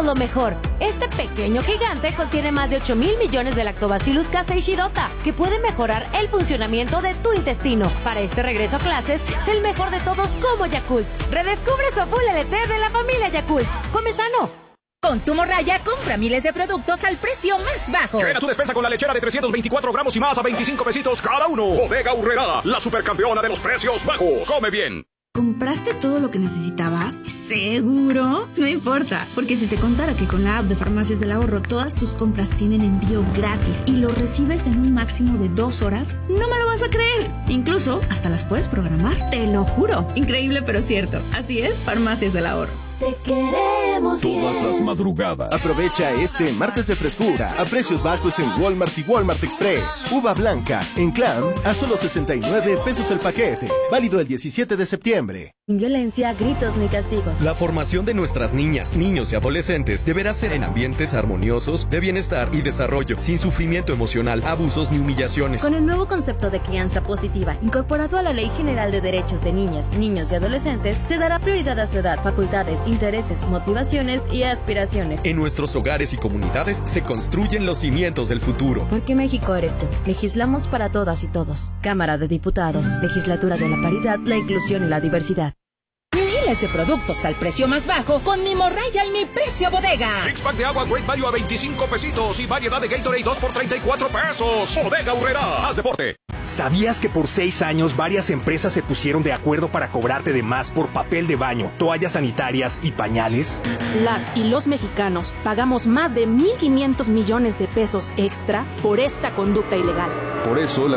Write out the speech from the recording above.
lo mejor. Este pequeño gigante contiene más de 8,000 millones de Lactobacillus casei shirota, que puede mejorar el funcionamiento de tu intestino. Para este regreso a clases, sé el mejor de todos como Yakult. Redescubre su Full LT de la familia Yakult. Come sano. Con tu morralla, compra miles de productos al precio más bajo. Llena tu despensa con la lechera de 324 gramos y más a 25 pesitos cada uno. Bodega Aurrerá, la supercampeona de los precios bajos. Come bien. ¿Compraste todo lo que necesitabas? ¿Seguro? No importa, porque si te contara que con la app de Farmacias del Ahorro todas tus compras tienen envío gratis y lo recibes en un máximo de 2 horas, no me lo vas a creer. Incluso hasta las puedes programar, te lo juro. Increíble pero cierto. Así es, Farmacias del Ahorro. Te queremos todas las madrugadas. Aprovecha este martes de frescura a precios bajos en Walmart y Walmart Express. Uva blanca en Clam a solo 69 pesos el paquete. Válido el 17 de septiembre. Sin violencia, gritos ni castigos. La formación de nuestras niñas, niños y adolescentes deberá ser en ambientes armoniosos, de bienestar y desarrollo, sin sufrimiento emocional, abusos ni humillaciones. Con el nuevo concepto de crianza positiva, incorporado a la Ley General de Derechos de Niñas, Niños y Adolescentes, se dará prioridad a su edad, facultades, intereses, motivaciones y aspiraciones. En nuestros hogares y comunidades se construyen los cimientos del futuro. Porque México eres tú. Legislamos para todas y todos. Cámara de Diputados, Legislatura de la Paridad, la Inclusión y la Diversidad. Miles de productos al precio más bajo con mi morralla y mi precio bodega. Six-pack de agua Great Value a 25 pesitos y variedad de Gatorade 2 por 34 pesos. Bodega Aurrerá, haz deporte. ¿Sabías que por 6 años varias empresas se pusieron de acuerdo para cobrarte de más por papel de baño, toallas sanitarias y pañales? Las y los mexicanos pagamos más de 1,500 millones de pesos extra por esta conducta ilegal. Por eso, la